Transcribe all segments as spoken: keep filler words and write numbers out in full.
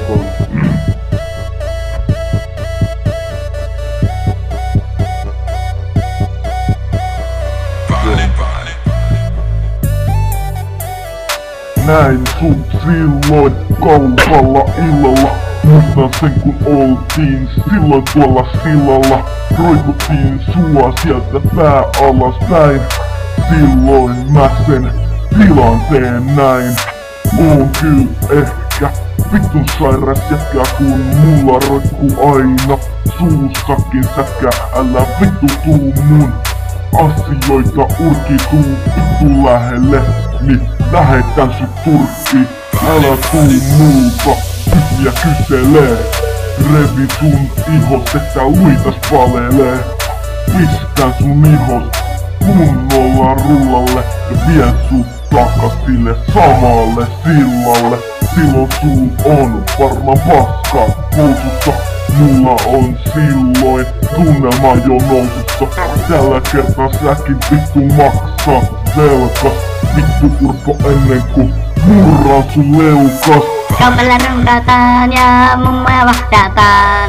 Olkoon. Näin sut silloin kaupalla illalla. Muistan sen kun oltiin silloin tuolla sillalla. Roikuttiin sua sieltä pää alaspäin. Silloin mä sen tilanteen näin. Oon kyl ehkä vittun sairas jätkä, kun mulla roikkuu aina suussakin sätkä. Älä vittu tuu mun asioita urki, tuu vittu lähelle, niin lähetän sut turkkiin. Älä tuu multa kysyjä kyselee. Revi sun ihos, että uitas palelee. Pistän sun ihos kunnolla rullalle ja vien sut takas sille samalle sillalle. Silloin sul on varmaan paska housussa. Mulla on silloin tunnelma jo nousussa. Tällä kertaa säkin vittu maksaa velkas. Vittu urpo ennen kuin murran sun leukas. Kaupalla runkataan ja mummoja vahdataan.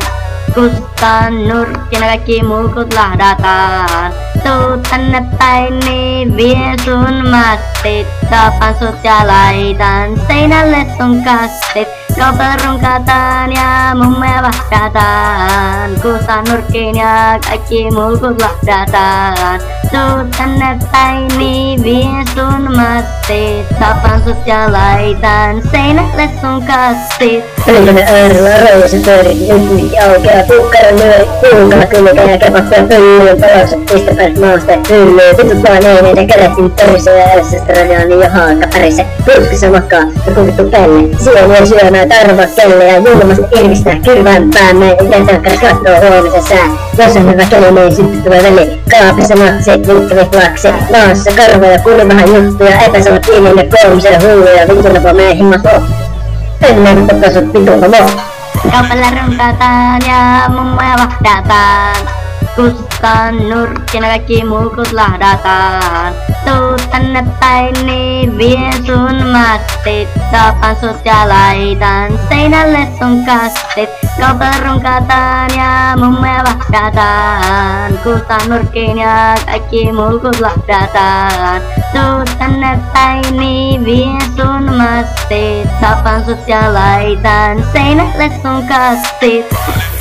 Kustaan nurkkina kaikki mulkut lahdataan. Tuu tänne päin, niin vie sun mastit. Tapan sut ja laitan seinälle sun kastit. Kaupalla runkataan ja mummoja vahdataan. Kustaan nurkkiin ja kaikki mulkut lahdataan. Tuu tänne päin, niin vie sun mastit. Tapan sut ja laitan seinälle sun kastit. Pöllönen äärellä roiset pöörit, nyt aukeaa kukkaro lyöri. Kuunkalla kylläkään ja kepakkoja pöllyyn, palokset pistäpäät maasta pyllyyn. Vitut vaan eineiden kädettiin törisee ja älsästä radiaan niin jo haakka pärise. Purskissa makaa joku vittu pelle. Sieniä syömään tarvaa kelle ja julmasti irvistää kylvään päämme. Jätänkkäs kattoo huomisen sää. Jos on hyvä keli, niin sitten tulee väli. Kaapissa matseet, viittävät lakset. Maassa karvoja, kurvahan juttuja. Epäsamat pienille kolmisen hulluja. Vitulapa meihin mahoo. Ennen totta sut vitulla moo. Kaupalla runkataan ja mummoja vahdataan. Kustaan nurkkina kaikki mulkut lahdataan. Tuu tänne päin, niin vie sun mastit. Tapan sut ja laitan seinälle sun kastit. Kaupalla runkataan ja mummoja vahdataan. Kustaan nurkkiin ja kaikki mulkut lahdataan. Tuu tänne päin, niin vie sun mastit. Tapan sut ja laitan seinälle sun kastit.